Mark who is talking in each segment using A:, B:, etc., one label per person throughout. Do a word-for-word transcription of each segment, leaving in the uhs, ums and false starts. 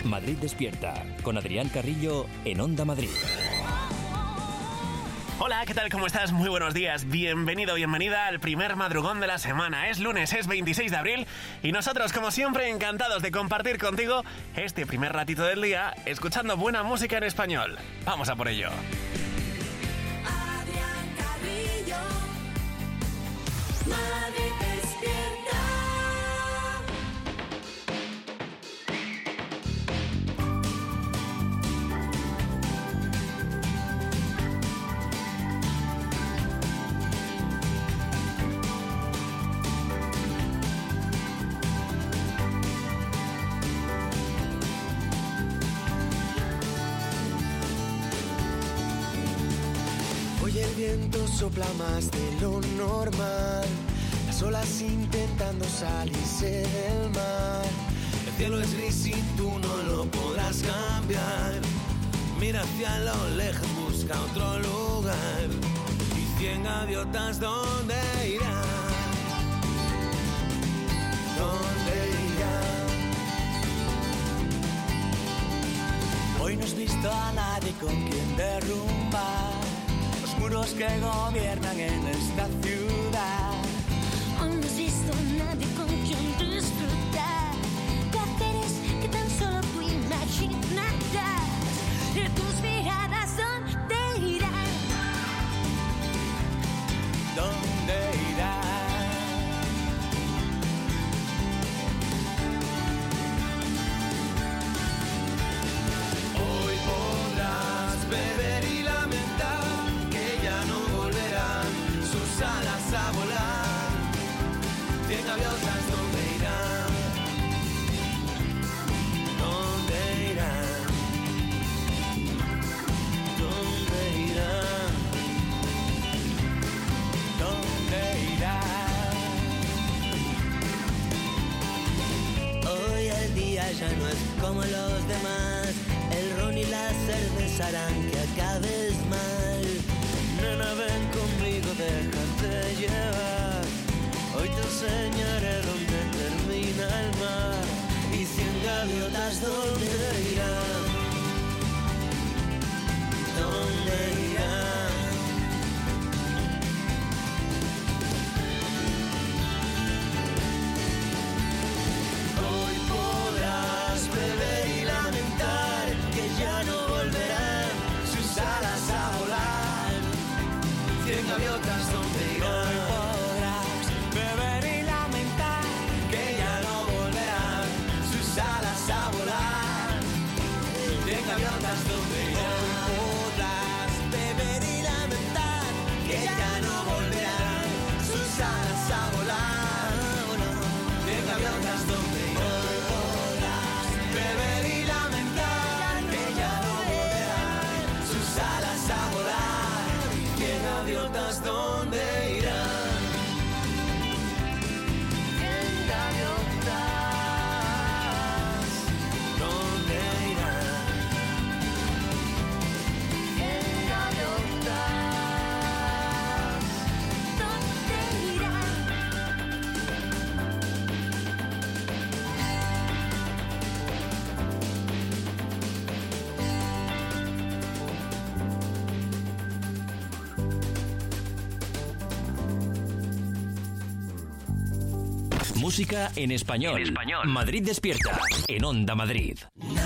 A: Madrid Despierta, con Adrián Carrillo en Onda Madrid.
B: Hola, ¿qué tal? ¿Cómo estás? Muy buenos días. Bienvenido, bienvenida al primer madrugón de la semana. Es lunes, es veintiséis de abril y nosotros, como siempre, encantados de compartir contigo este primer ratito del día escuchando buena música en español. Vamos a por ello.
C: Adrián Carrillo, Madrid Despierta.
D: El viento sopla más de lo normal, las olas intentando salirse del mar. El cielo es gris y tú no lo podrás cambiar. Mira hacia lo lejos, busca otro lugar. Y cien gaviotas, ¿dónde irán? ¿Dónde irán? Hoy no has visto a nadie con quien derrumbar muros que gobiernan en esta ciudad.
E: Hoy no has visto a nadie con quien disfrutar placeres que tan solo tú imaginarás. Y tus miradas, ¿dónde irán?
D: ¿Dónde irán? Hoy podrás beber y lamentar alas a volar, cien gaviotas, ¿dónde irán? ¿Dónde irán? ¿Dónde irán? ¿Dónde irán? Hoy el día ya no es como los demás, el ron y la cerveza harán que acabes mal. Nena, ven conmigo, déjate llevar. Hoy te enseñaré dónde termina el mar. Y cien gaviotas, ¿dónde irán? ¿Dónde irán? Hoy podrás beber y lamentar que ya no volverán sus alas a volar. Cien gaviotas, ¿dónde irán? Hoy podrás beber y lamentar que ya no volverán sus alas a volar. Cien gaviotas, ¿dónde irán? Hoy podrás beber y lamentar que ya no volverán sus alas a volar. Cien gaviotas, ¿dónde irán? Hoy podrás beber y lamentar que ya no volverán sus alas a volar. ¿Cien gaviotas, dónde irán? ¿Cien gaviotas, dónde irán? ¿Cien gaviotas,
E: ¿Dónde irán?
A: Música en español. En español. Madrid Despierta, en Onda Madrid.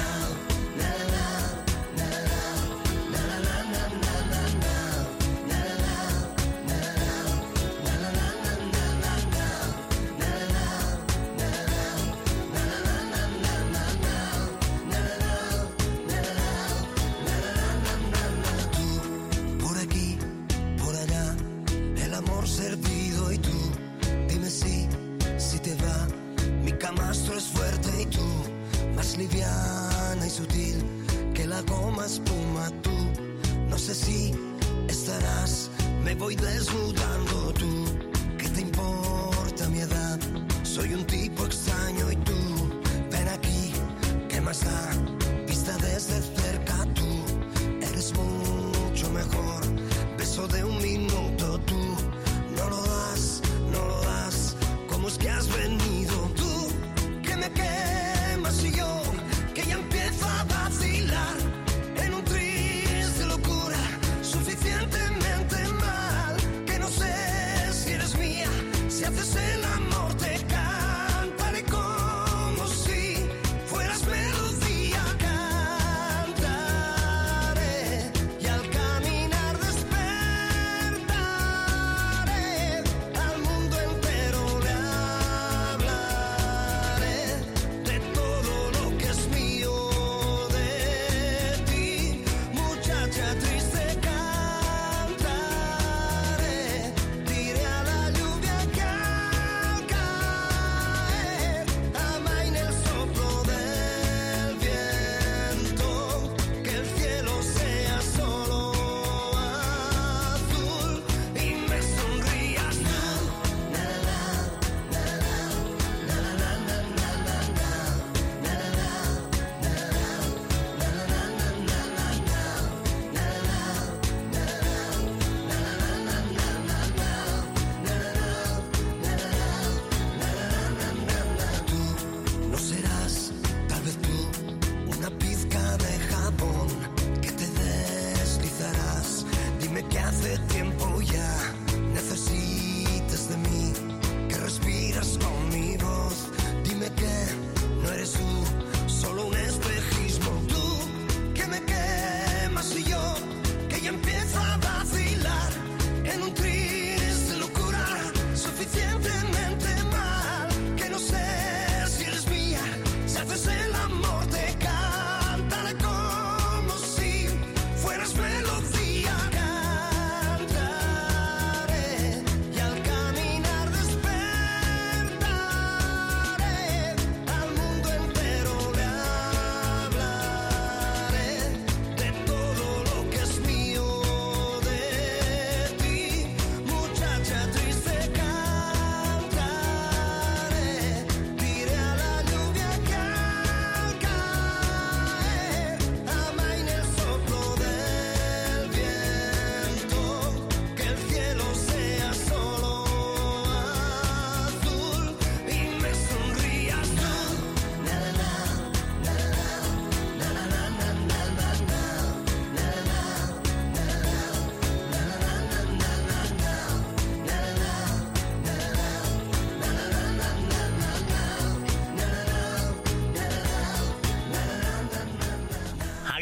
D: Por aquí, por allá, el amor servido y tú, dime si, si te va. Mi camastro es fuerte y tú, más liviana y sutil que la goma espuma tú. No sé si estarás, me voy desnudando tú. ¿Qué te importa mi edad? Soy un tipo extraño y tú, ven aquí, ¿qué más da? Vista desde cerca tú, eres mucho mejor. Beso de un minuto tú, no lo das, no lo das. ¿Cómo es que has venido tú? Que me quemas y yo, que ya empiezo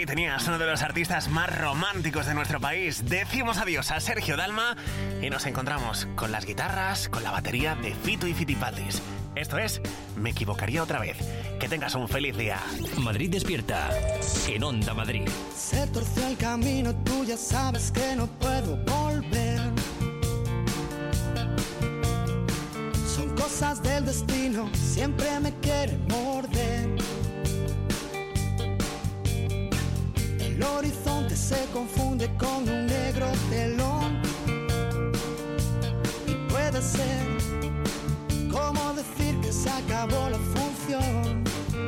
B: tenías uno de los artistas más románticos de nuestro país. Decimos adiós a Sergio Dalma y nos encontramos con las guitarras, con la batería de Fito y Fitipatis. Esto es Me equivocaría otra vez. Que tengas un feliz día.
A: Madrid despierta en Onda Madrid.
D: Se torció el camino, tú ya sabes que no puedo volver. Son cosas del destino, siempre me quiere morder. El horizonte se confunde con un negro telón. Y puede ser como decir que se acabó la función.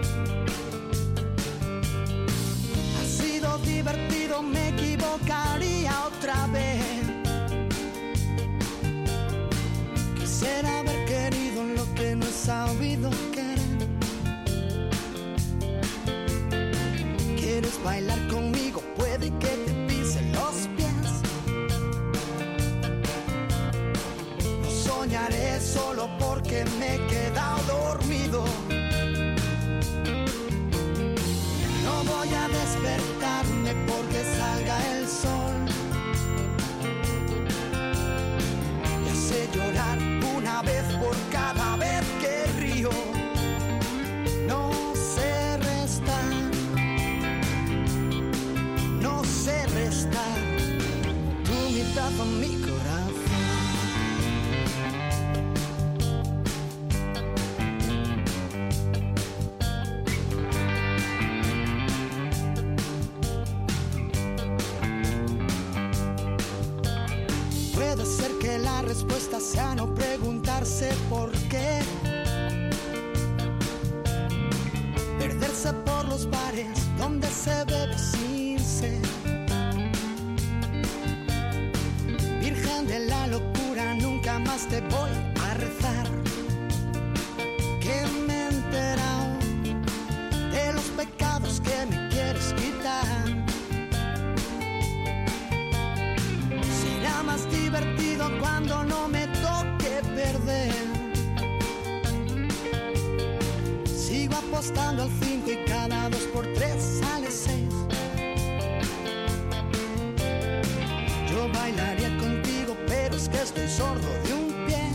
D: Ha sido divertido, me equivocaría otra vez. Quisiera haber querido lo que no he sabido querer. ¿Quieres bailar conmigo? Puede que te pise los pies. No soñaré solo porque me he quedado dormido. No voy a despertarme porque salga el sol. Ya sé llorar una vez por cada vez que río. No sé restar. No sé restar. Tu mitad en mi corazón. Puede ser que la respuesta sea no preguntarse por qué. Perderse por los bares donde se bebe sin sed. Virgen de la locura, nunca más te voy a rezar. Que me he enterado de los pecados que me quieres quitar. Será más divertido cuando no me toque perder. Sigo apostando al cinco y cada dos por tres sale seis. Yo bailaría contigo, pero es que estoy sordo de un pie.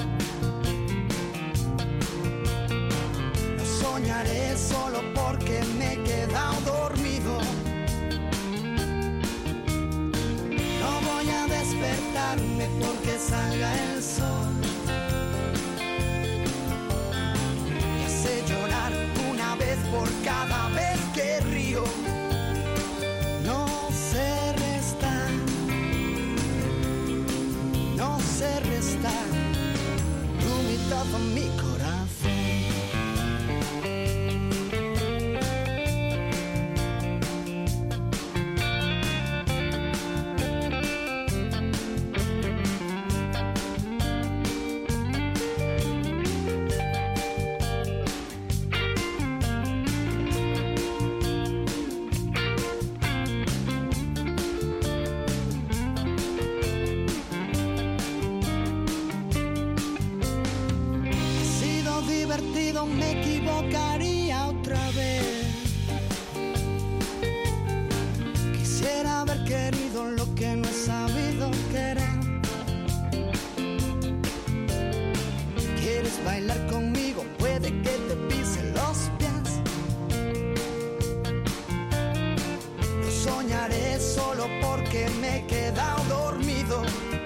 D: No soñaré solo porque me he quedado dormido. No voy a despertarme porque salga el sol. Ya sé llorar una vez por cada vez que río. No sé restar. No sé restar. Tu mitad en mi corazón. Me equivocaría otra vez. Quisiera haber querido lo que no he sabido querer. ¿Quieres bailar conmigo? Puede que te pise los pies. No soñaré solo porque me he quedado dormido.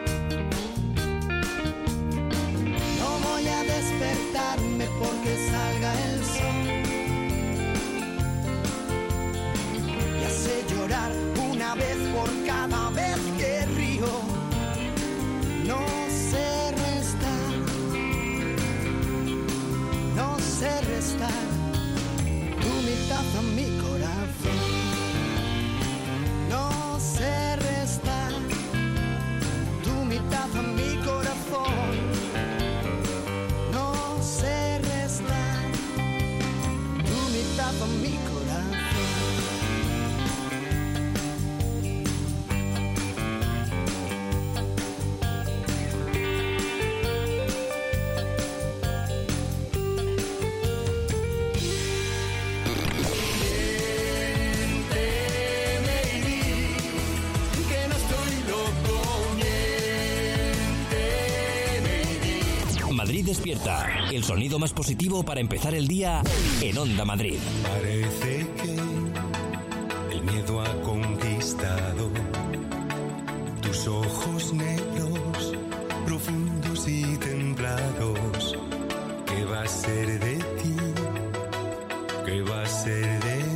D: No voy a despertarme porque salga el sol. Ya sé llorar una vez por cada vez que río. No sé restar. No sé restar. Tu mitad en mi corazón. No sé restar. Tu mitad en mi corazón. En mi corazón.
F: Miénteme
A: Despierta, el sonido más positivo para empezar el día en Onda Madrid.
F: Parece que el miedo ha conquistado tus ojos negros, profundos y templados. ¿Qué va a ser de ti? ¿Qué va a ser de ti?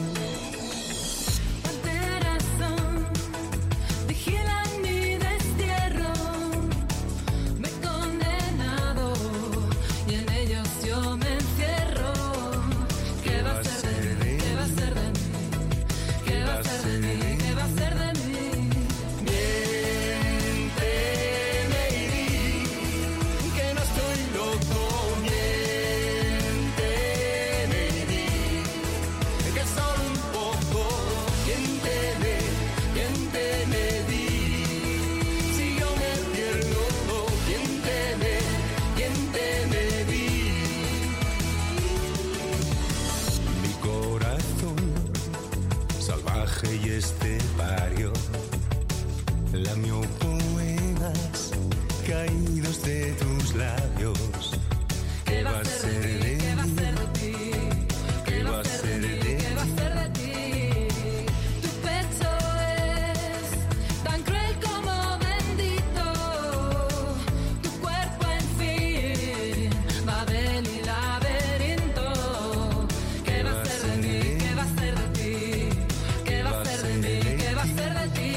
F: Y este barrio lamió poemas caídos de tus labios. ¿Qué va a ser de ti? ¿Qué va a ser de ti?
C: ¿Qué va a ser de ti? Tu pecho es tan cruel como bendito. Tu cuerpo, en fin, Babel y laberinto. ¿Qué va a ser de mí? ¿Qué va a ser de ti? ¿Qué va a ser de mí? ¿Qué va a ser de ti?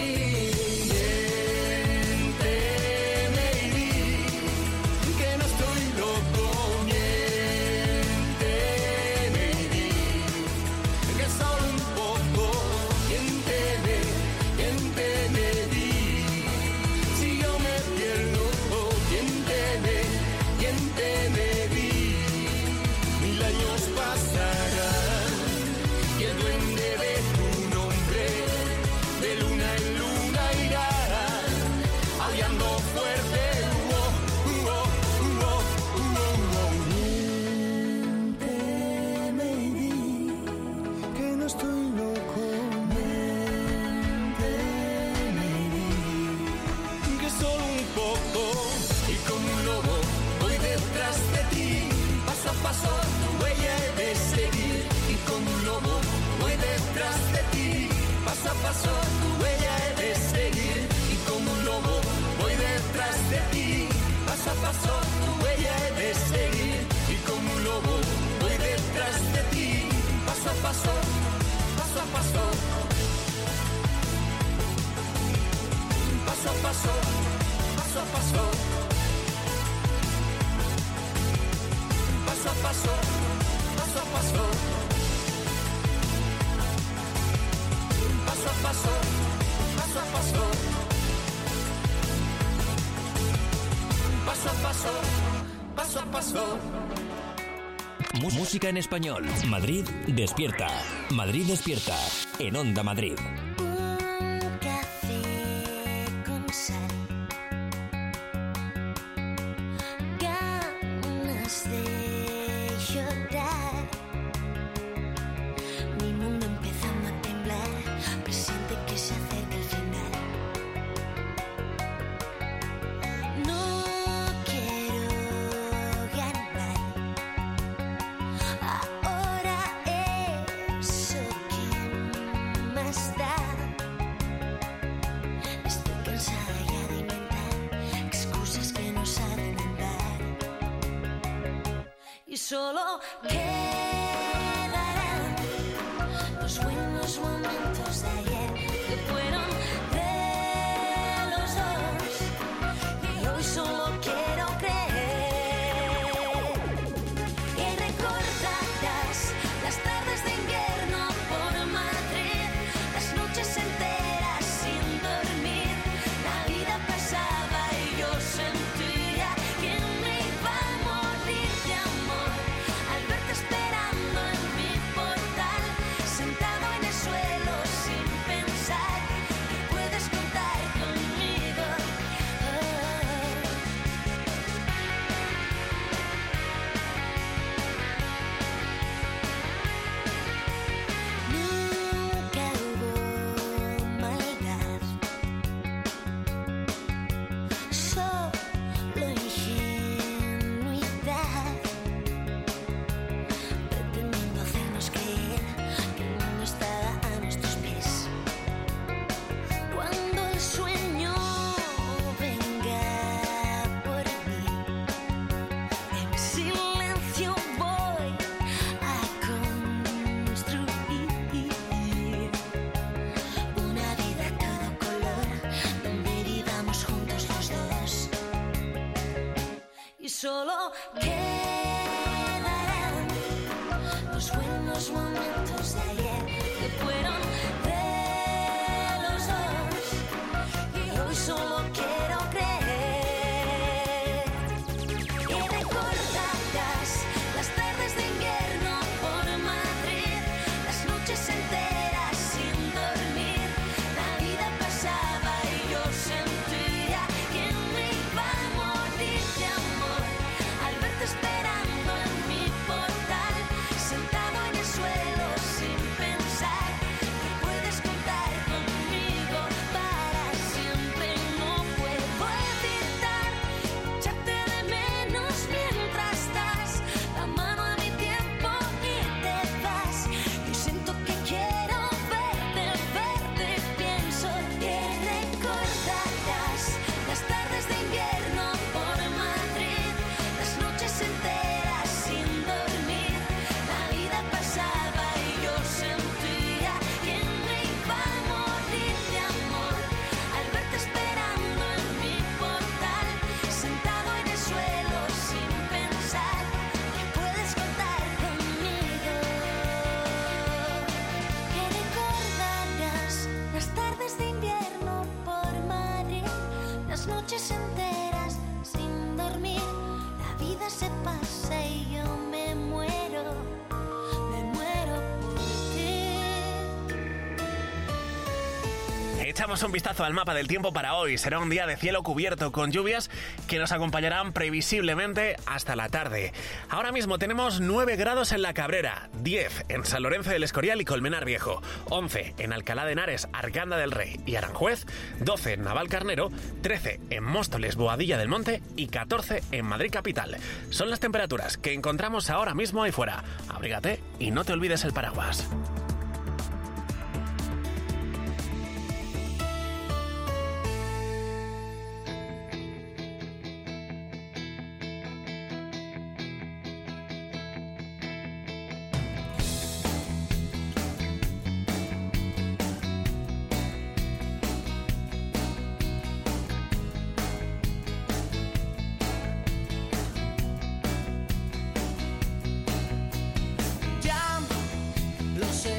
F: Miénteme y di que no estoy loco. Miénteme y di que solo un poco. Miénteme, miénteme y di si yo me pierdo. Miénteme, miénteme y di mil años pasarán y el duende de tu nombre de luna en luna irá aullando fuerte. Uh, uh, uh, uh, uh, uh. Miénteme y di que no estoy loco. Miénteme y di que solo un poco y como un lobo voy detrás de ti. Paso a paso tu huella he de seguir y como un lobo voy detrás de ti. Paso a paso tu huella he de seguir y como un lobo voy detrás de ti. Paso a paso tu huella he de seguir y como un lobo voy detrás de ti. Paso a paso, paso a paso, paso a paso, paso a paso, paso a paso, paso a paso. Paso a paso, paso a paso, paso a paso, paso a paso.
A: Música en español. Madrid Despierta. Madrid Despierta en Onda Madrid.
E: Un café con sal, ganas de llorar, mi mundo empezando a temblar, presiente que se acerca el final. No quiero ganar, ahora eso que más da. Estoy cansada ya de inventar excusas que no saben andar y solo quedarán los buenos momentos de ayer que fueron de los dos y hoy solo quiero creer que recordarás las tardes de invierno por Madrid, las noches enteras sin dormir, la vida pasaba y yo sentía que me iba a morir de amor al verte los momentos de ayer que fueron de los dos. Y hoy solo quiero creer que recordarás las tardes de invierno por Madrid, las noches enteras sin dormir. La vida pasaba y yo sentía que me iba a morir de amor al verte esperando en mi portal, sentado en el suelo sin pensar que puedes contar conmigo para siempre. No puedo evitar echarte de menos mientras das la mano a mi tiempo y te vas. Yo siento que quiero verte, verte, pienso que recordarás las tardes de invierno por Madrid, las noches enteras sin dormir. La vida pasaba y yo sentía que me iba a morir de amor al verte esperando en mi portal, sentado en el suelo sin pensar que puedes contar conmigo. Que recordarás las tardes de invierno por Madrid, las noches enteras sin dormir. La vida se pasa y yo me muero, me muero por ti.
B: Echamos un vistazo al mapa del tiempo para hoy. Será un día de cielo cubierto con lluvias que nos acompañarán previsiblemente hasta la tarde. Ahora mismo tenemos nueve grados en La Cabrera, diez en San Lorenzo del Escorial y Colmenar Viejo, once en Alcalá de Henares, Arganda del Rey y Aranjuez, doce en Navalcarnero, trece en Móstoles, Boadilla del Monte y catorce en Madrid capital. Son las temperaturas que encontramos ahora mismo ahí fuera. Abrígate y no te olvides el paraguas.
D: Ya lo sé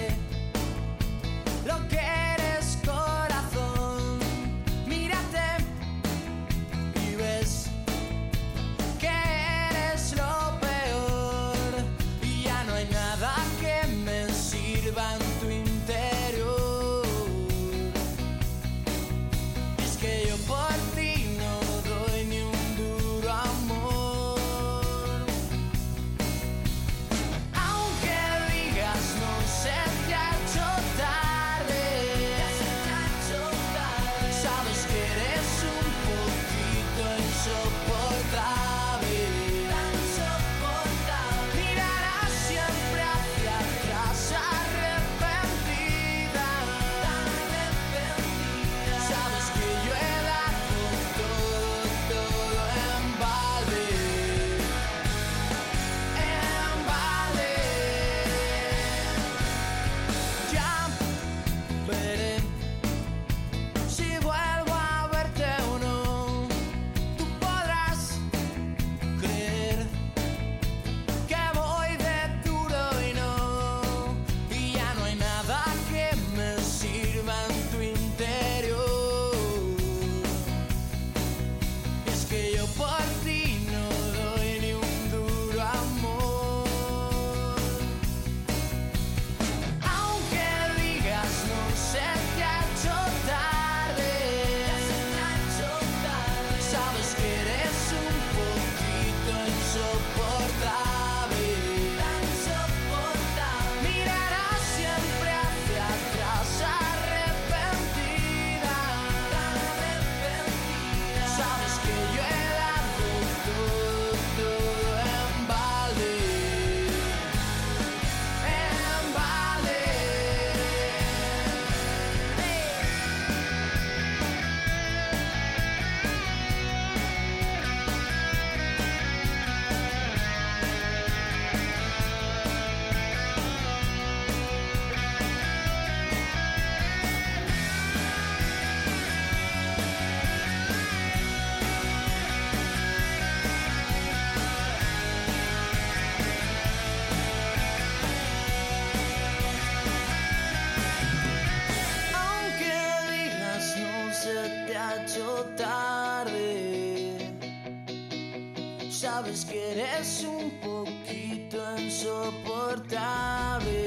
D: insoportable.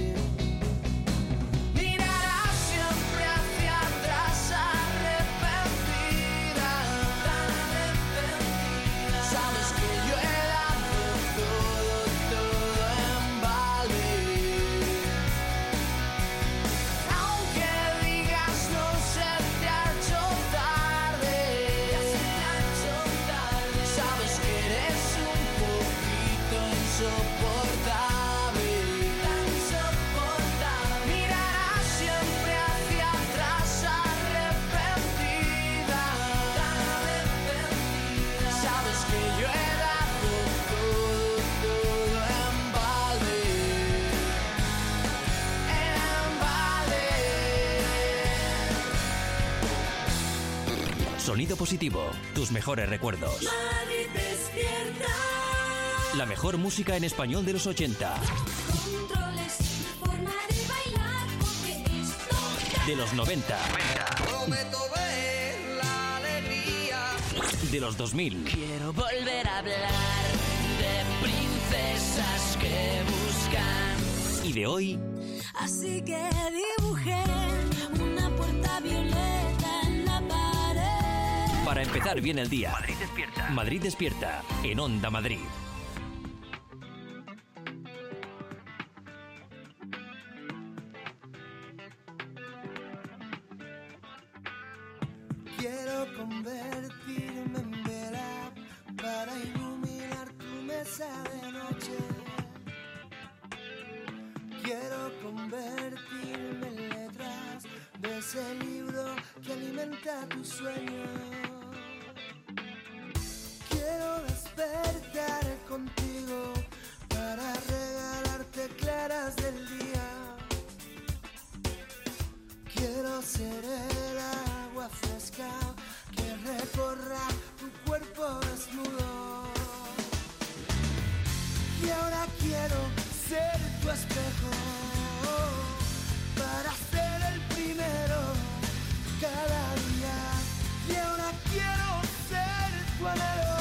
D: Mirarás siempre hacia atrás, arrepentida, tan arrepentida. Sabes que yo he dado todo, todo en balde. Aunque digas no se te ha hecho tarde, ya se te ha hecho tarde. Sabes que eres un poquito insoportable, tan insoportable. Mirarás siempre hacia atrás, arrepentida, tan arrepentida. Sabes que yo he dado todo, todo en balde, en balde.
A: Sonido Positivo, tus mejores recuerdos.
C: Madrid despierta.
A: La mejor música en español de los ochenta,
C: Controles, forma de bailar, porque esto
A: de los noventa,
D: Prometo ver la alegría.
A: de los dos mil
D: Quiero volver a hablar de princesas que buscan.
A: y de hoy.
E: Así que dibujé una puerta violeta en la pared.
A: Para empezar bien el día. Madrid despierta. Madrid despierta en Onda Madrid.
D: Quiero convertirme en vela para iluminar tu mesa de noche. Quiero convertirme en letras de ese libro que alimenta tu sueño. Quiero despertar contigo para regalarte claras del día. Quiero ser el agua fresca que recorra tu cuerpo desnudo. Y ahora quiero ser tu espejo para ser el primero cada día. Y ahora quiero ser tu anhelo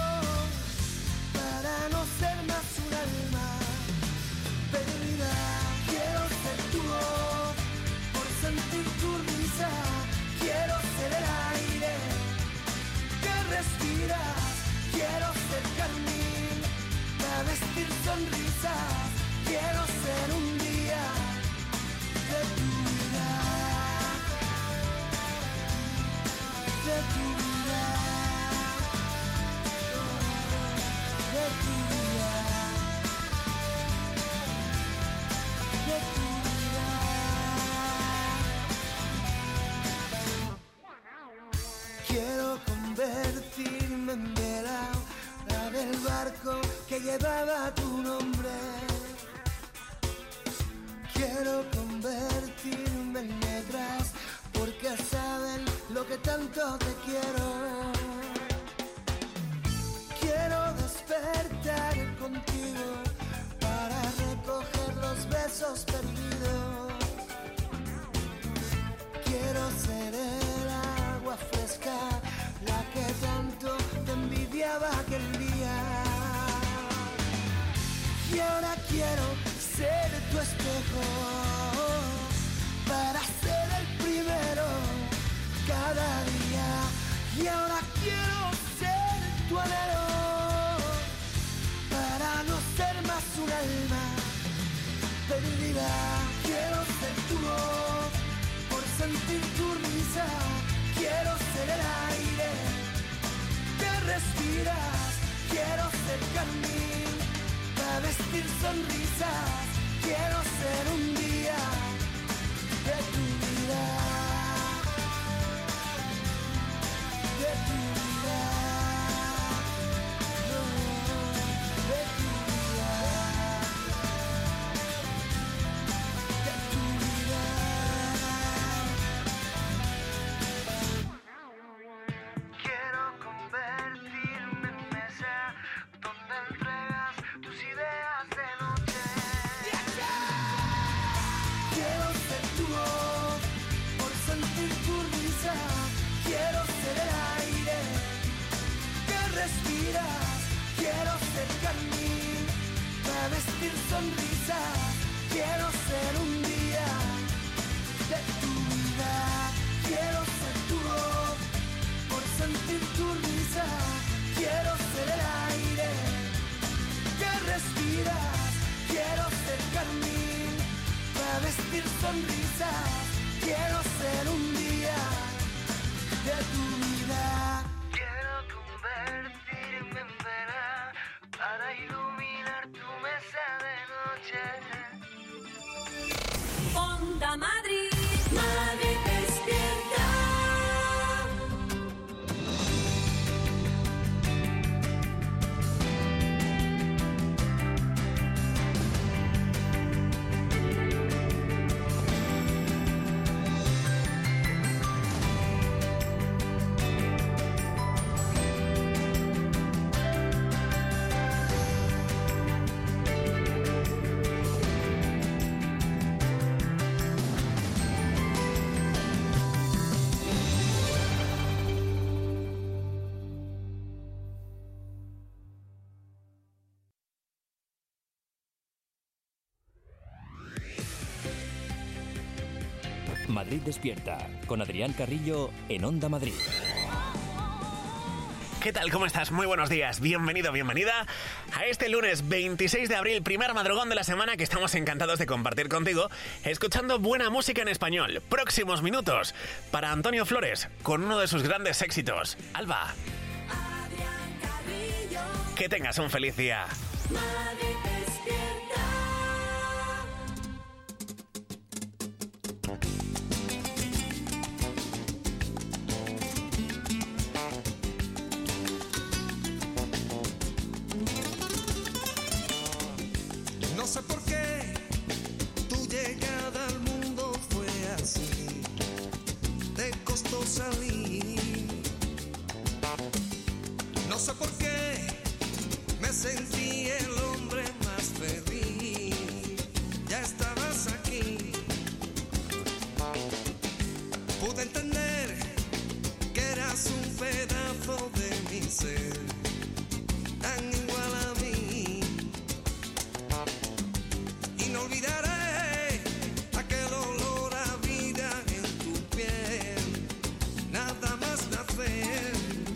D: para no ser más un alma perdida. Quiero ser tu voz por sentir tu risa. Quiero ser el aire que respiras. Quiero ser carmín para vestir sonrisas. Quiero ser un día de tu vida, de tu vida, de tu vida, de tu vida. Quiero convertirme en vela, la del barco que llevaba tu nombre. Quiero convertirme en letras porque saben lo que tanto te quiero. Quiero despertar contigo para recoger los besos perdidos. Quiero ser el agua fresca, la que tanto te envidiaba aquel día. Y ahora quiero ser tu espejo para ser el primero cada día. Y ahora quiero ser tu anhelo para no ser más un alma perdida. Quiero ser tu voz por sentir tu risa. Quiero ser el aire que respiras. Quiero ser carmín para vestir sonrisas. Quiero ser un día de tu vida, de tu vida, no, de tu vida, de tu vida. Quiero convertirme en mesa donde entregas tus ideas de noche. vestir sonrisas. Quiero ser un día de tu vida. Quiero ser tu voz por sentir tu risa. Quiero ser el aire que respiras. Quiero ser carmín para vestir sonrisas. Quiero ser un día de tu vida. Quiero convertirme en vela para iluminar tu mesa de noche.
C: Onda Madrid, Madrid despierta.
A: Madrid Despierta, con Adrián Carrillo en Onda Madrid.
B: ¿Qué tal? ¿Cómo estás? Muy buenos días. Bienvenido, bienvenida a este lunes veintiséis de abril, primer madrugón de la semana que estamos encantados de compartir contigo, escuchando buena música en español. Próximos minutos para Antonio Flores, con uno de sus grandes éxitos, Alba. Que tengas un feliz día.
C: Madrid despierta.
F: No sé por qué tu llegada al mundo fue así, te costó salir. No sé por qué me sentí el hombre más feliz. Ya estabas aquí. Pude entender que eras un pedazo de mi ser, tan igual a mí. Y no olvidaré aquel olor a vida en tu piel, nada más nacer.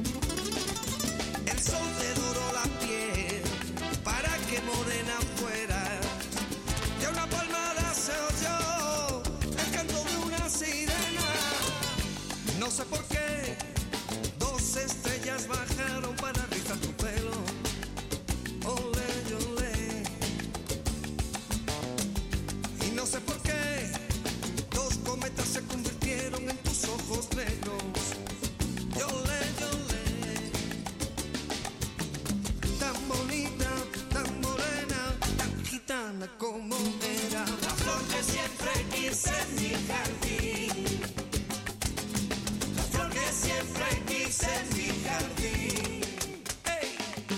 F: El sol te doró la piel para que morena fuera. Y a una palmada se oyó el canto de una sirena. No sé por qué dos estrellas bajaron para rizar tu pelo. Olé, olé. Y no sé por qué dos cometas se convirtieron en tus ojos negros. Yolé, yolé. Tan bonita, tan morena, tan gitana como era. La flor que siempre quise en mi jardín. La flor que siempre quise en mi jardín. Hey.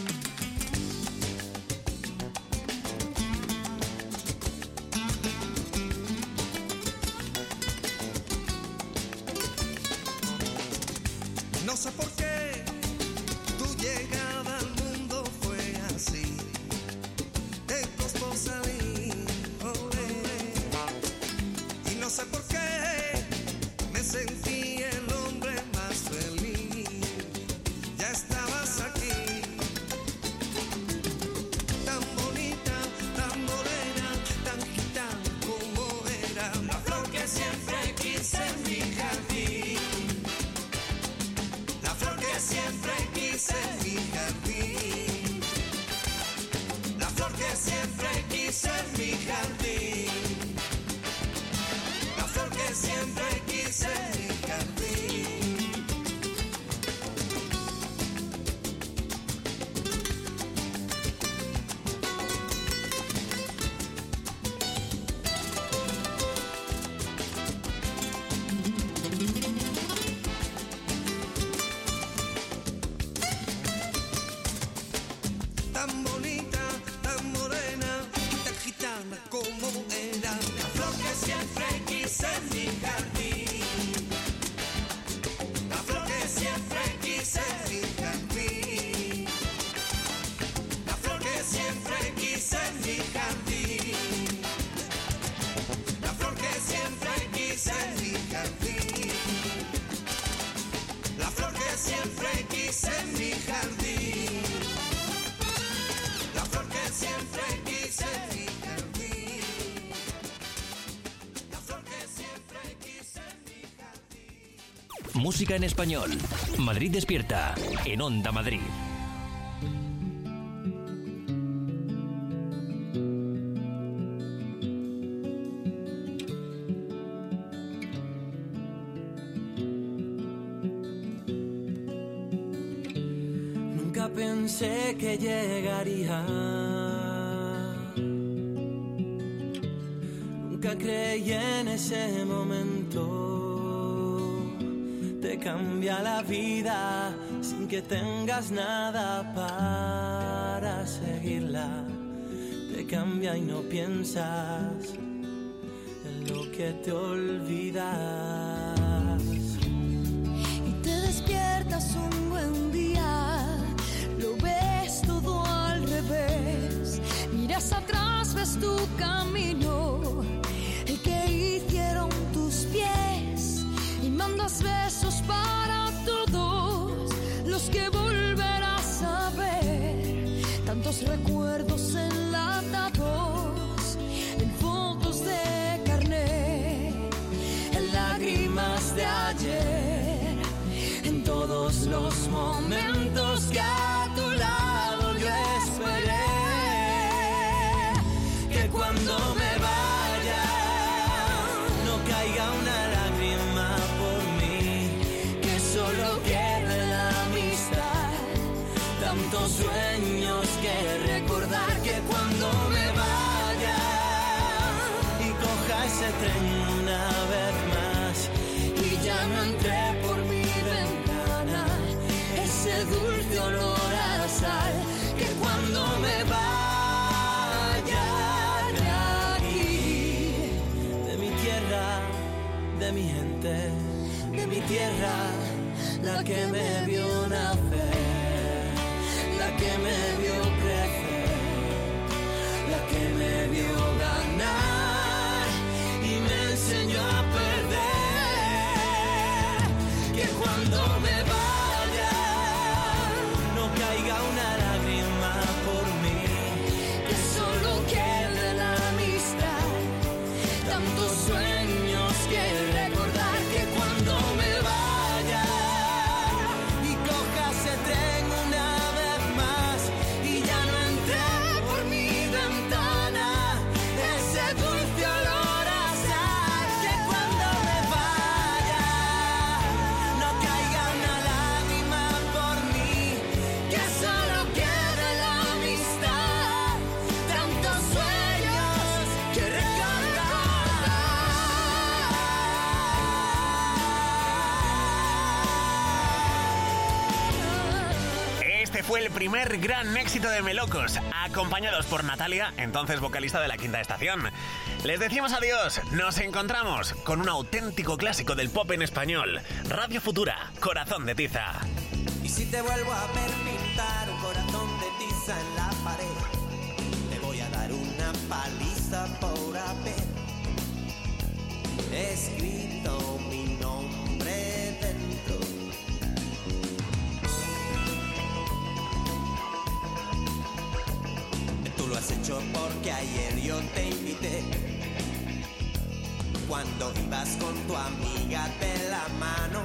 F: No sé por qué tu llegada al mundo fue así, te costó salir, olé. Y no sé por qué me sentí el hombre más feliz. Ya estabas aquí, tan bonita, tan morena, tan gitana como era. La flor que siempre quise en mi jardín. La flor que siempre quise en mi jardín. La flor que siempre quise en mi jardín. La flor que siempre quise en mi jardín.
A: Música en español. Madrid Despierta, en Onda Madrid.
D: Nunca pensé que llegaría. Nunca creí en ese momento. Te cambia la vida sin que tengas nada para seguirla. Te cambia y no piensas en lo que te olvidas.
E: Y te despiertas un buen día, lo ves todo al revés. Miras atrás, ves tu camino, el que hicieron tus pies, y mandas besos para todos los que volverás a ver. Tantos recuerdos enlatados en fotos de carnet, en lágrimas de ayer, en todos los momentos que a tu lado yo esperé. Que cuando me vaya no caiga una lágrima por mí, que solo quede la amistad, tantos sueños que recordar. Que cuando me vaya y coja ese tren una vez más y ya no entré por mi ventana, ese dulce olor a sal. Que cuando me vaya de aquí, de mi tierra, de mi gente, de mi tierra, la que me vio nacer, la que me vio crecer, la que me vio ganar y me enseñó a perder. Que cuando me vaya no caiga una lágrima por mí, que solo quede la amistad, tantos sueños que recordar. Que cuando me vaya y coja ese tren una vez más y ya no entré por mi ventana, ese dulce olor a sal. Que cuando me vaya no caiga una lágrima por mí, que solo quede la amistad, tantos sueños que recordar.
B: Este fue el primer gran éxito de Melocos, acompañados por Natalia, entonces vocalista de La Quinta Estación. Les decimos adiós, nos encontramos con un auténtico clásico del pop en español. Radio Futura, Corazón de Tiza.
G: Y si te vuelvo a ver pintar un corazón de tiza en la pared, te voy a dar una paliza por haber escrito mi nombre dentro. Tú lo has hecho porque ayer yo te invité, cuando ibas con tu amiga de la mano.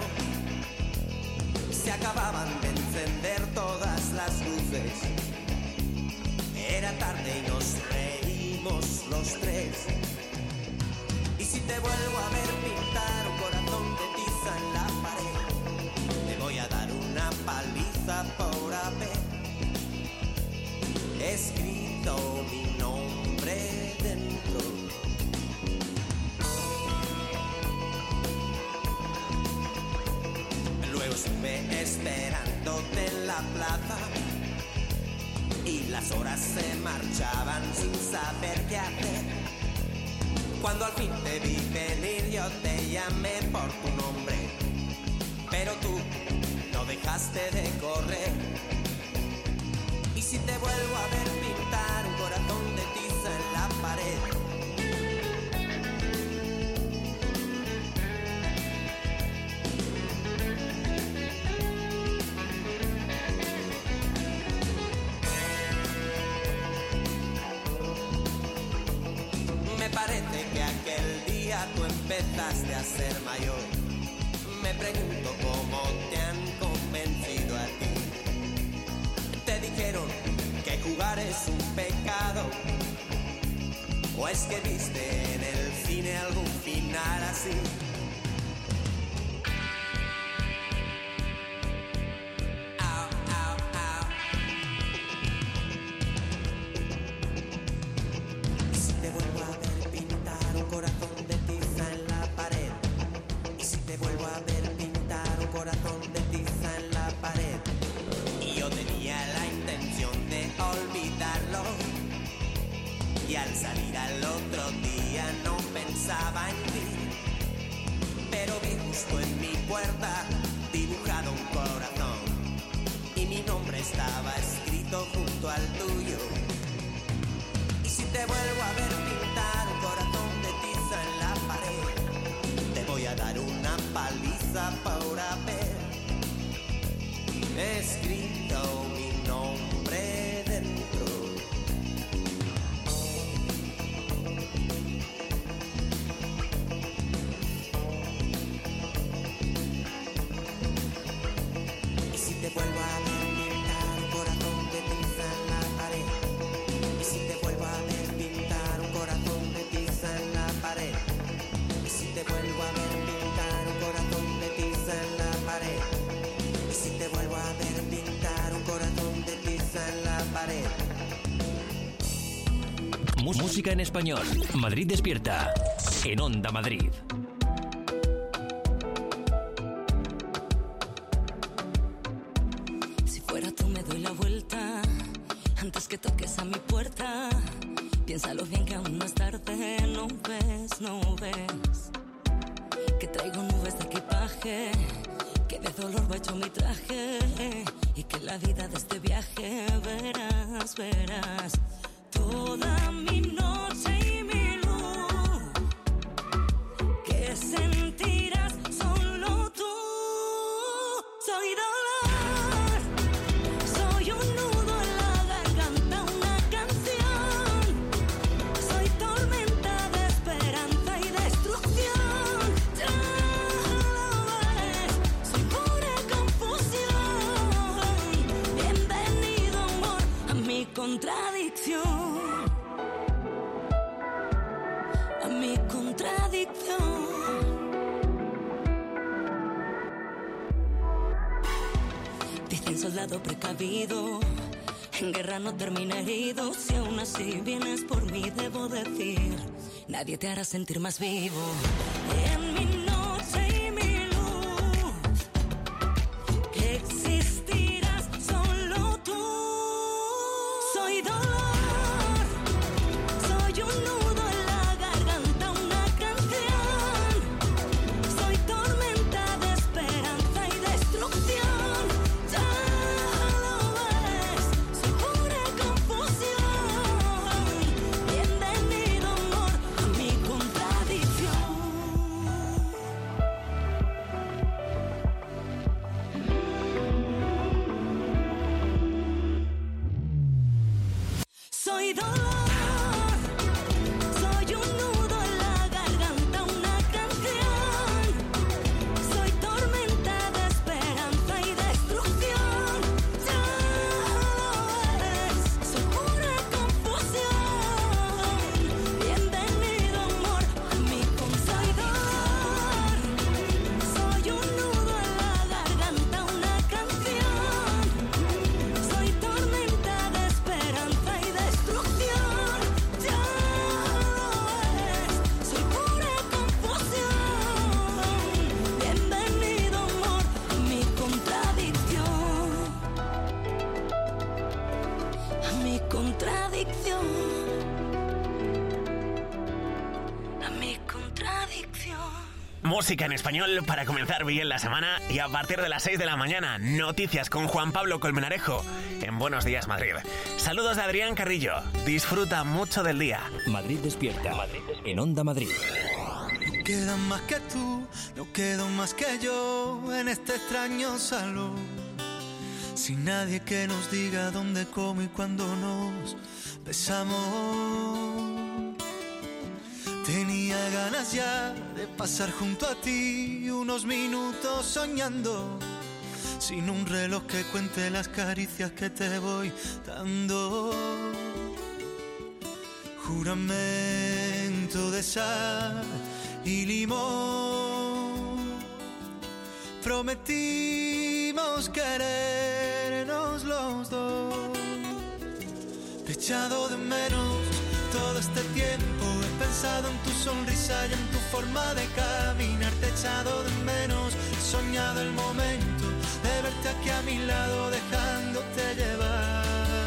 G: Se acababan de encender todas las luces, era tarde y nos reímos los tres. Y si te vuelvo a ver pintar un corazón de tiza en la pared, te voy a dar una paliza por haber escrito mi nombre dentro. Luego estuve esperándote en la plaza y las horas se marchaban sin saber qué hacer. Cuando al fin te vi venir yo te llamé por tu nombre, pero tú no dejaste de correr. Y si te vuelvo a ver pintar un corazón de tiza en la pared, me parece que aquel día tú empezaste a ser mayor. Me Me pregunto cómo te han convencido a ti. Te dijeron que jugar es un pecado, o es que viste en el cine algún final así. Au, au, au. Y si te vuelvo a ver pintar un corazón de tiza en la pared, y si te vuelvo a ver pintar un corazón de tiza en la pared, y yo tenía la intención de olvidarlo, y al salir al otro día no pensaba en ti, pero vi justo en mi puerta dibujado un corazón, y mi nombre estaba escrito junto al tuyo. Y si te vuelvo a ver pintar un corazón de tiza en la pared, te voy a dar una paliza por haber escrito mi nombre dentro. Y si te vuelvo a ver pintar un corazón de tiza en la pared, y si te vuelvo a ver pintar un corazón de tiza en la pared, y si te vuelvo a ver pintar un corazón de tiza en la pared, y si te vuelvo a ver pintar un corazón de tiza en la pared.
A: Música en español. Madrid despierta. En Onda Madrid.
C: Si fuera tú me doy la vuelta antes que toques a mi puerta. Piénsalo bien que aún no es tarde. No ves, no ves que traigo nubes de equipaje, que de dolor va hecho mi traje, y que la vida de este viaje verás, verás. Toda mi noche y mi luz, que sentirás solo tú. Soy dolor, soy un nudo en la garganta, una canción. Soy tormenta de esperanza y destrucción. Ya lo ves, soy pura confusión. Bienvenido, amor, a mi contradicción. A mi contradicción. Dicen soldado precavido, en guerra no termina herido. Si aún así vienes por mí, debo decir, nadie te hará sentir más vivo. En mi noche y mi luz, que existirás solo tú. Soy dolor, soy un nudo en la garganta, una canción. Soy tormenta de esperanza y destrucción. Ya lo ves, soy pura confusión. Bienvenido, amor, a mi contradicción. Soy dolor, soy un nudo en la garganta, una canción. Soy tormenta de esperanza y destrucción. Ya lo ves, soy pura confusión. Bienvenido, amor, a mi contradicción. Soy un nudo en la garganta, una canción. Soy tormenta de esperanza y destrucción. Ya lo ves, soy pura confusión. Bienvenido, amor, a mi contradicción. A mi contradicción. A mi contradicción.
B: Música en español para comenzar bien la semana, y a partir de las seis de la mañana, noticias con Juan Pablo Colmenarejo en Buenos Días Madrid. Saludos de Adrián Carrillo. Disfruta mucho del día.
A: Madrid despierta. En Onda Madrid.
F: No quedan más que tú, no quedo más que yo en este extraño salón. Sin nadie que nos diga dónde, cómo y cuándo nos besamos. Tenía ganas ya de pasar junto a ti unos minutos soñando, sin un reloj que cuente las caricias que te voy dando. Juramento de sal y limón, prometimos querernos los dos. Te he echado de menos todo este tiempo, he pensado en tu sonrisa y en tu forma de caminar. Te he echado de menos, he soñado el momento de verte aquí a mi lado, dejándote llevar.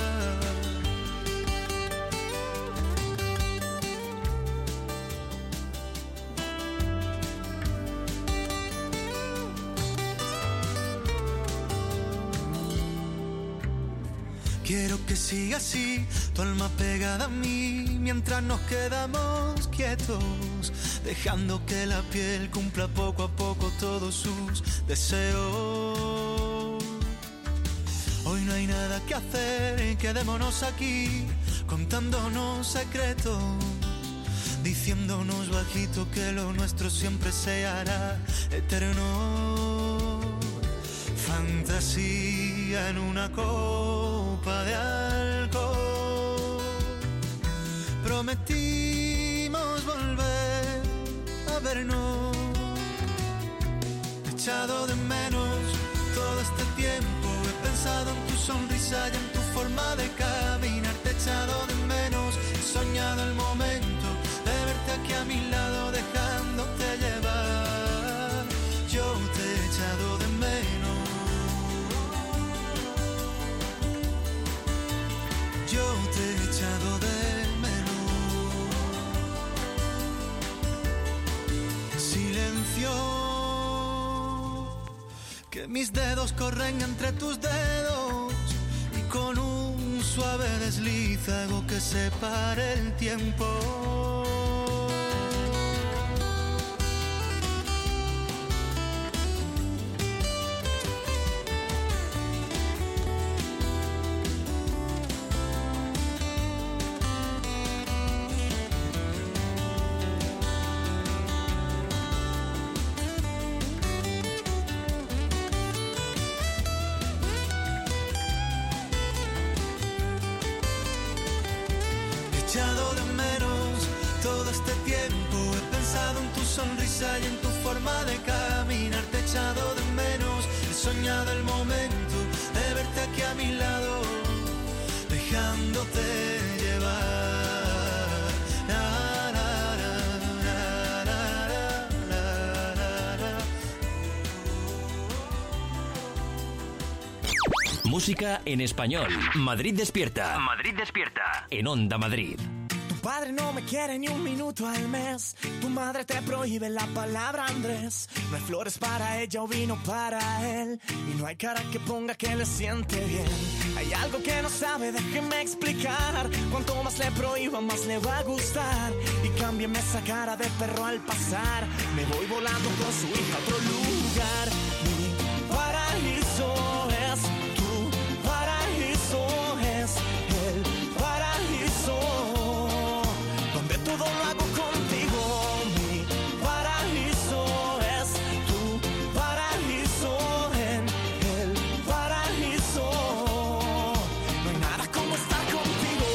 F: Quiero que siga así, tu alma pegada a mí, mientras nos quedamos quietos, dejando que la piel cumpla poco a poco todos sus deseos. Hoy no hay nada que hacer, quedémonos aquí, contándonos secretos, diciéndonos bajito que lo nuestro siempre se hará eterno. Fantasía en una copa de alcohol, prometimos volver a vernos. Te he echado de menos todo este tiempo, he pensado en tu sonrisa y en tu forma de caminar. Te he echado de menos, he soñado el momento de verte aquí a mi lado, dejándote llevar. Yo te he echado de menos, yo te he echado de menos. Silencio, que mis dedos corren entre tus dedos y con un suave desliz hago que se pare el tiempo. Sonrisa y en tu forma de caminar. Te he echado de menos, he soñado el momento de verte aquí a mi lado, dejándote llevar. La, la, la, la, la, la, la,
A: la. Música en español. Madrid despierta.
H: Madrid despierta.
A: En Onda Madrid.
I: Tu padre no me quiere ni un minuto al mes. Tu madre te prohíbe la palabra Andrés. No hay flores para ella o vino para él. Y no hay cara que ponga que le siente bien. Hay algo que no sabe, déjeme explicar. Cuanto más le prohíba, más le va a gustar. Y cámbiame esa cara de perro al pasar. Me voy volando con su hija a otro lugar. Mi paraíso es tu paraíso, es el paraíso. Todo lo hago contigo, mi paraíso es tu paraíso, en el paraíso. No hay nada como estar contigo.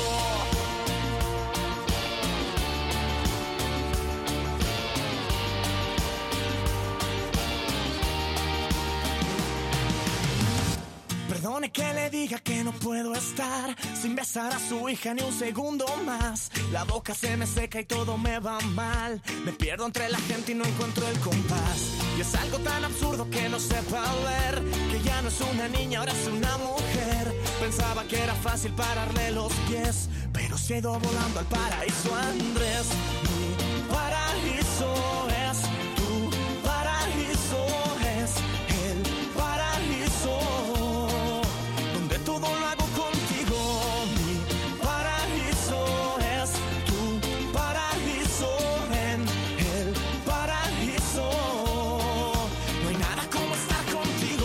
I: Perdone que le diga que no puedo estar sin besar a su hija ni un segundo más. La boca se me seca y todo me va mal. Me pierdo entre la gente y no encuentro el compás. Y es algo tan absurdo que no sepa ver que ya no es una niña, ahora es una mujer. Pensaba que era fácil pararle los pies, pero se ha ido volando al paraíso Andrés. Mi paraíso es tu paraíso, es el paraíso. Todo lo hago contigo, mi paraíso es tu paraíso, en el paraíso. No hay nada como estar contigo.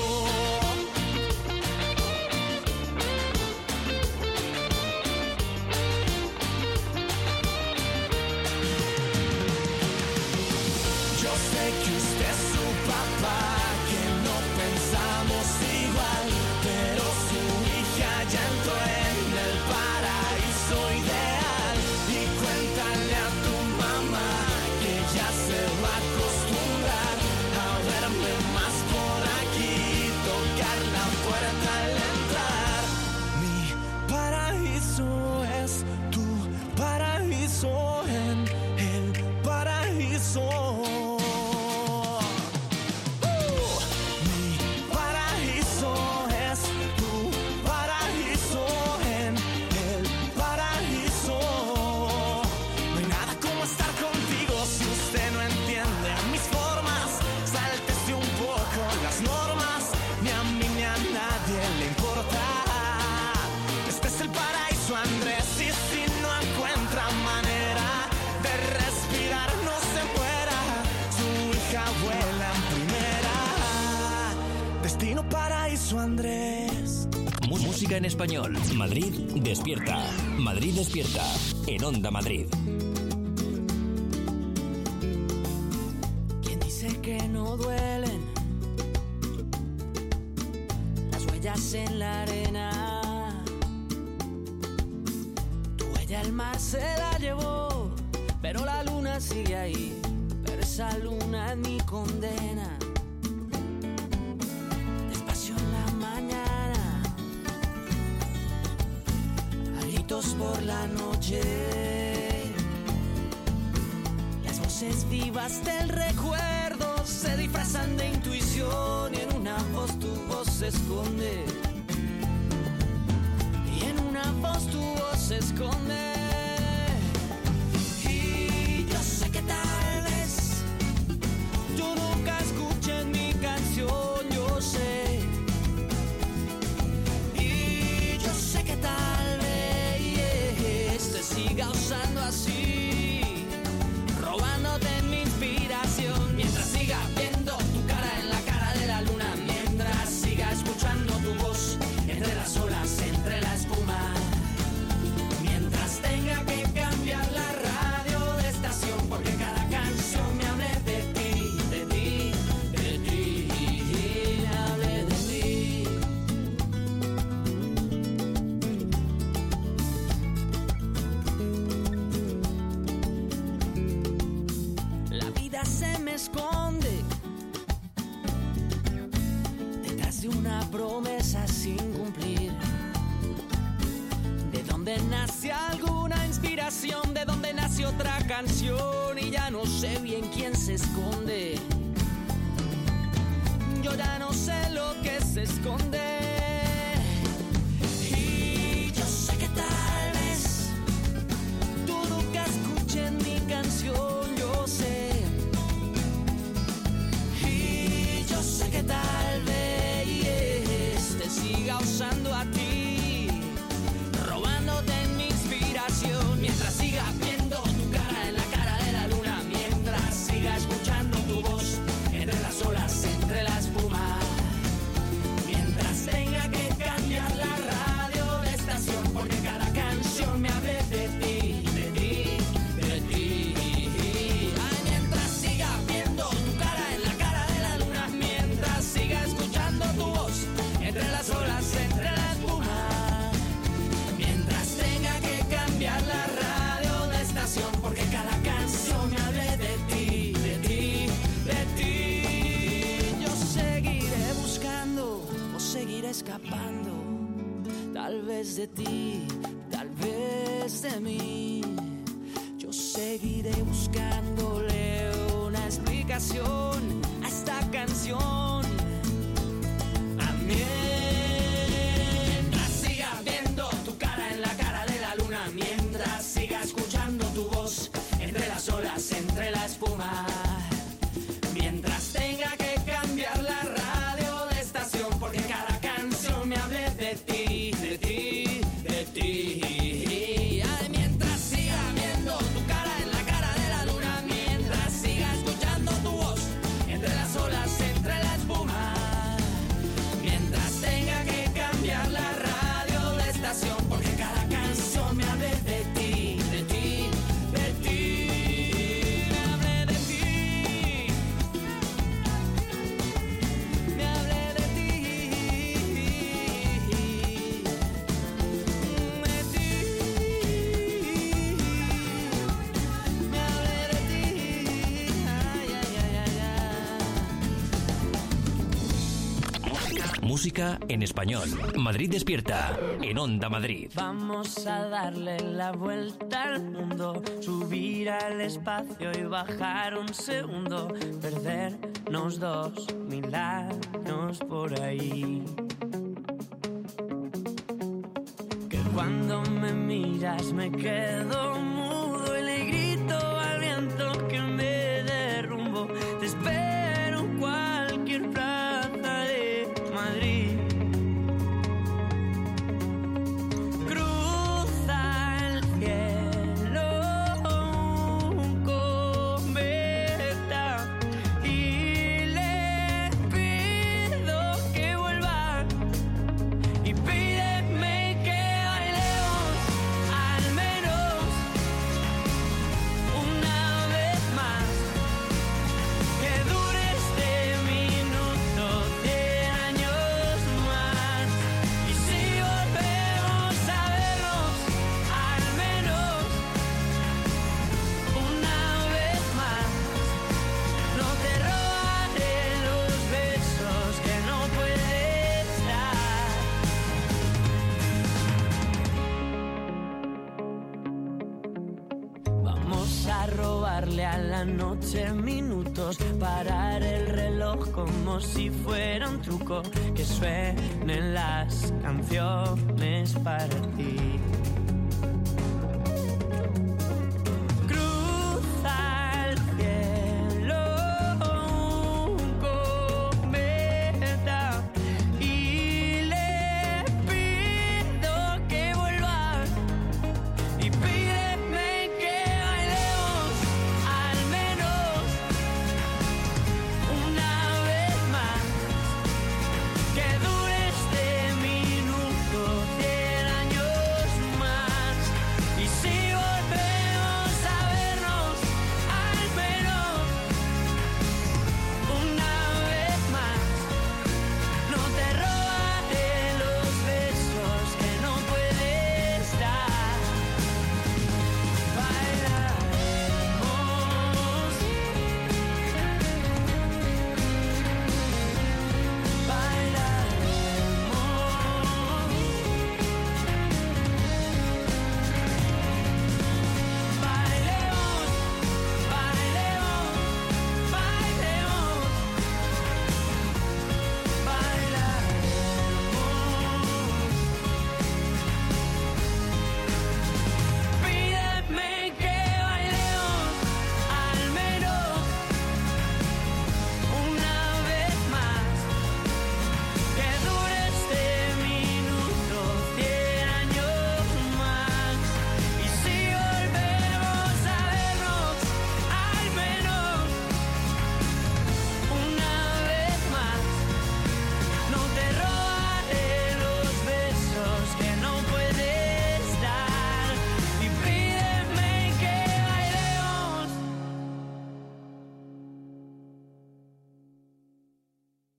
I: sé que usted es su papá, que no pensamos igual, pero su hija ya entró en el paraíso ideal. Y cuéntale a tu mamá que ya se va a acostumbrar a verme más por aquí, tocar la puerta al entrar. Mi paraíso es tu paraíso en el paraíso. Uh, mi paraíso es tu paraíso en el paraíso. No hay nada como estar contigo si usted no entiende mis formas. Sáltese un poco las normas, ni a mí ni a nadie le importa. Este es el paraíso, Andrés, y si no encuentra manera de respirar, no se muera. Su hija vuela en primera. Destino paraíso, Andrés.
A: Mu- Música en español. Madrid despierta. Madrid despierta. En Onda Madrid.
I: ¿Quién dice que no duelen las huellas en la arena? Tu huella el mar se la llevó, pero la luna sigue ahí. Pero esa luna es mi condena. Despacio en la mañana, a gritos por la noche. Las voces vivas del recuerdo se disfrazan de intuición y en una voz tu voz se esconde. Y en una voz tu voz se esconde. Y yo sé que tal vez tú nunca escuches mi canción, yo sé. Y yo sé que tal vez te siga usando así, robándote mi inspiración, mientras siga viendo tu cara en la cara de la luna, mientras siga escuchando tu voz entre las olas, entre la espuma, mientras tenga que cambiar la radio de estación, porque cada canción me hable de ti, de ti, de ti, me hable de ti. La vida se me esconde detrás de una promesa sin cumplir. De donde nace alguna inspiración, de donde nace otra canción, y ya no sé bien quién se esconde. Yo ya no sé lo que se esconde. Y yo sé que tal vez tú nunca escuches mi canción, yo sé. Y yo sé que tal vez te siga usando a ti, robándote mi inspiración, mientras siga viendo tu cara en la cara de la luna, mientras siga escuchando tu voz entre las olas, entre la espuma, mientras tenga que cambiar la radio de estación, porque cada canción me hable de ti, de ti, de ti. Ay, mientras siga viendo tu cara en la cara de la luna, mientras siga escuchando tu voz entre las olas, entre la espuma, mientras tenga que cambiar la radio de estación, porque cada canción me hable de ti, de ti, de ti. Yo seguiré buscando o seguiré escapando, tal vez de ti, tal vez de mí. Yo seguiré buscándole una explicación a esta canción. Mientras siga viendo tu cara en la cara de la luna, mientras siga escuchando tu voz entre las olas, entre la espuma, mientras tenga que cambiar la radio de estación, porque cada canción me hable de ti, de ti, de ti. Ay, mientras siga viendo tu cara en la cara de la luna, mientras siga escuchando tu voz entre las olas, entre la espuma,
A: música en español. Madrid Despierta, en Onda Madrid.
H: Vamos a darle la vuelta al mundo, subir al espacio y bajar un segundo, perdernos dos mil años por ahí. Que cuando me miras me quedo mudo y le grito al viento que me derrumbo. Te espero en cualquier plaza de Madrid. A la noche minutos, parar el reloj como si fuera un truco, que suenen las canciones para ti.